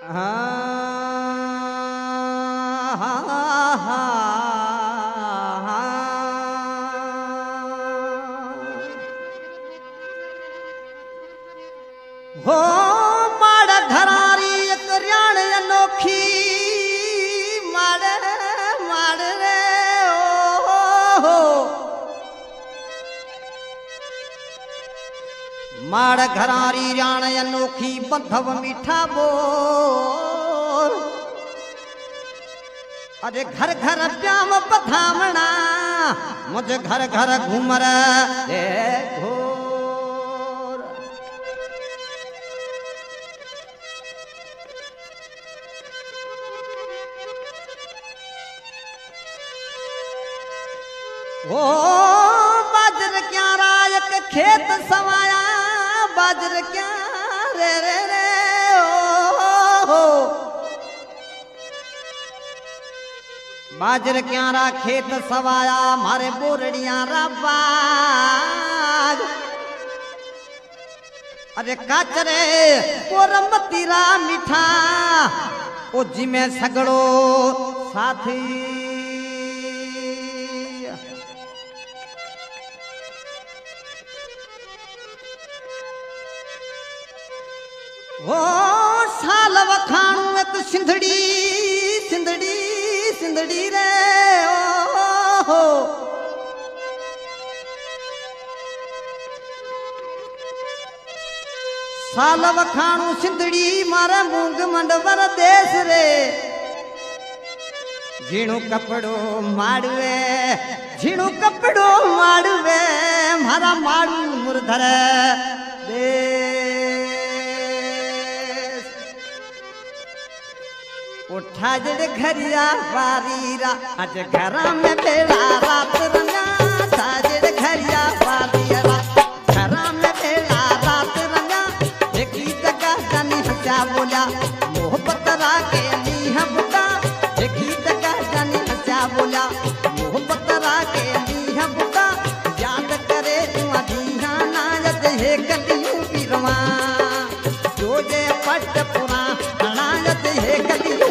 हो माड़ घरारी एक रियाण अनोखी माड़ माड़ रे ओ माड़ घरारी रियाण अनोखी बंधव मीठा बोल अरे घर घर प्याम बधामणा मुझे घर घर घूमर घोर ओ बाजर क्या रायक खेत सवाया बाजर क्या रे रे रे ओ बाजर क्यारा खेत सवाया मारे बोरड़िया रा बाग अरे काचरे पोरमती रा मिठा ओ जिमे सगड़ो साथी ओ साल वखाणू एक सिंधड़ी सिंधड़ी सिंधड़ी रे ओ साल वखाणू सिंधड़ी मारा मूंग मंडवर देश रे झीणू कपड़ो माड़वे झीणू कपड़ो माड़वे मारा माड़ू मुरधर देश उठा जड़ घरिया बारीरा आज घरा में बेड़ा रात रंगा साजड़ घरिया बारीरा घरा में बेड़ा रात रंगा देखी जगह जानी हंसा बोला मोहब्बत राके नीह बुता देखी जगह जानी हंसा बोला मोहब्बत राके नीह बुता याद करे तुआ दीहा नायत है कलियों की रवा जो जे पट पुरा नायत है कलियों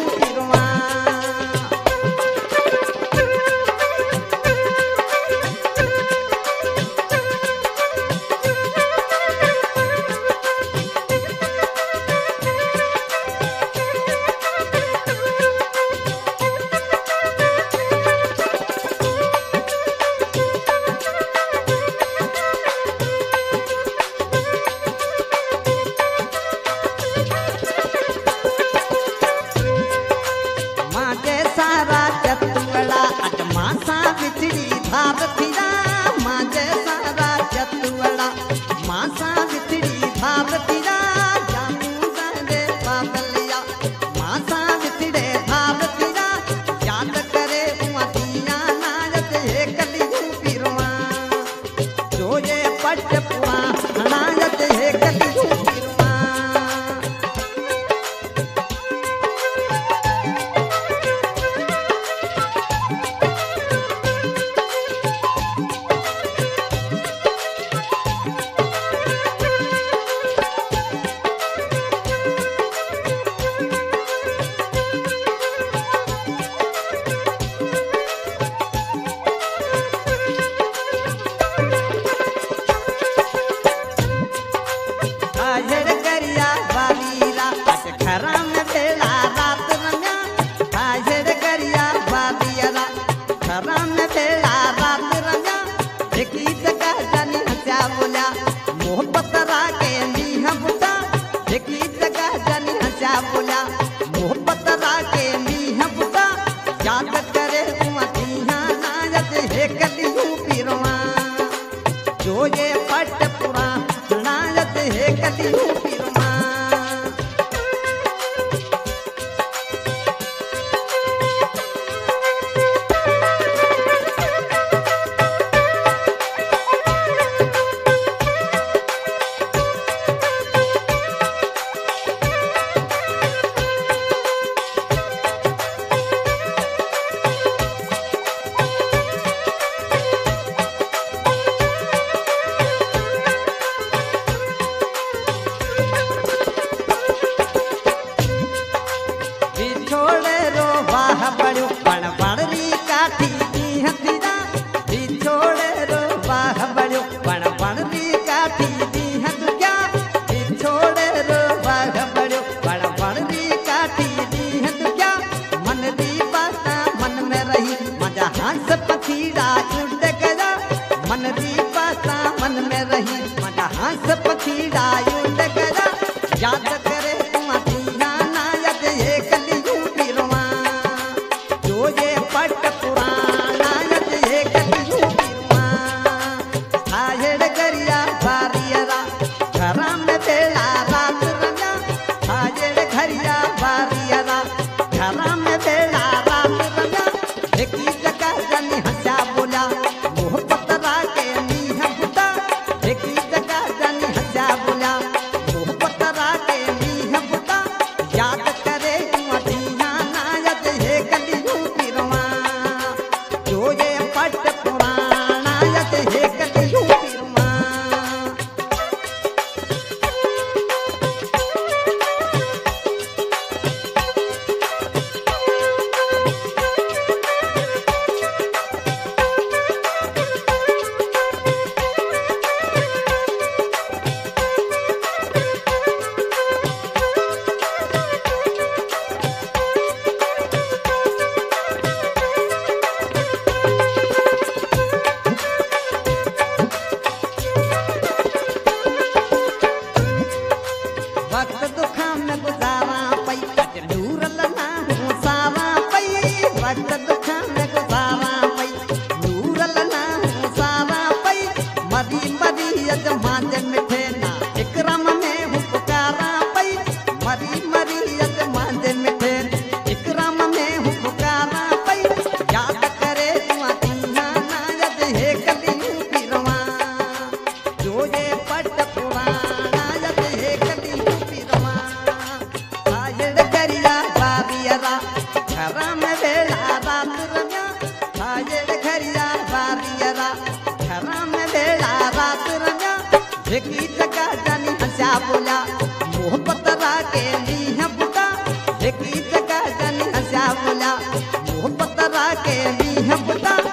में गुजारा पई अज नूरल ना हूँ सारा पई वक्त दुख में गुजारा पई नूरल ना हूँ सारा पई मरी मरी अज मांझ मिठे ना इकराम में हूँ पुकारा पई मरी मरी अज मांझ मिठे इकराम में हूँ पुकारा पई याद करे तुआ तीना ना अज हे कलियूं पीरवा जो ये पट पुराना अज हे कलियूं पीरवा साजड़ घरिया बारियरा घरा में वेला रात रम्या साजड़ घरिया बारियरा घरा में वेला रात रम्या जेकी जगह जानी हंसा बोला मोहब्बत राके लीह बुटा जेकी जगह जानी हंसा बोला मोहब्बत राके लीह बुटा